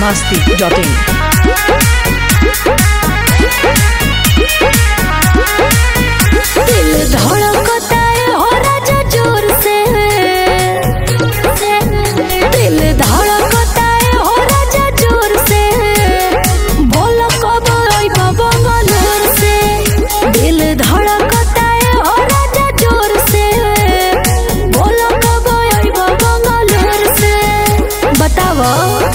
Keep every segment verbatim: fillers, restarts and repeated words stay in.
Masti dot in. दिल धड़कता है हो राजा जोर से, दिल धड़कता है हो राजा जोर से, बोलो कब आइबा बंगलोर से। दिल धड़कता है हो राजा जोर से, बोलो कब आइबा बंगलोर से। बताओ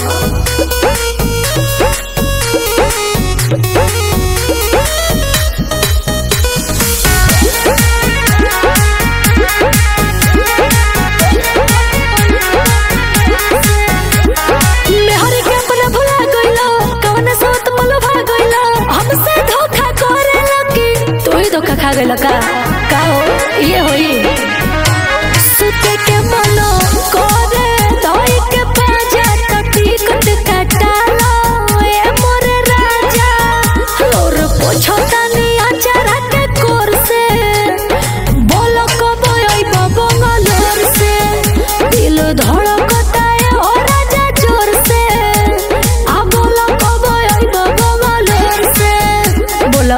धोखा खा गइल का का हो ये होई सुते के मनो करे धोई के पाजा कटी कट कटालो ए मोरे राजा और पोछो तनी अचारा के कोर से। बोलो कब आइबा बंगलोर से। दिल धड़कता है हो राजा जोर से, आ बोलो कब आइबा बंगलोर से। बोलो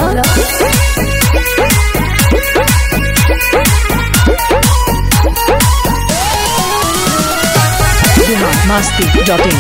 मस्ती डॉट इन।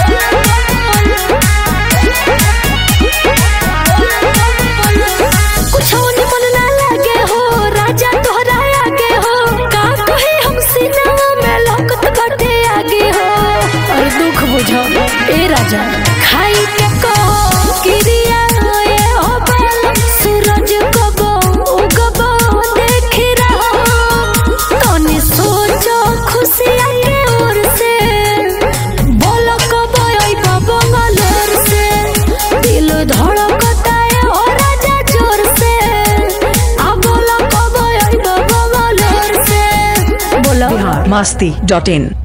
कुछ मन ना लगे हो राजा तोहरा आगे हो, का कहे हम सीना में लौकत बाटे आगे हो। और दुख बुझो ए राजा खाई के कहो किरिया ए हो बाल सूरज कबो उगबो देख रहो। तनी सोचो खुशियां के ओर से, बोलो कब आइबा बंगलोर से। दिल धड़कता है हो राजा जोर से, आ बोलो कब आइबा बंगलोर से। बोलो मस्ती डॉट इन।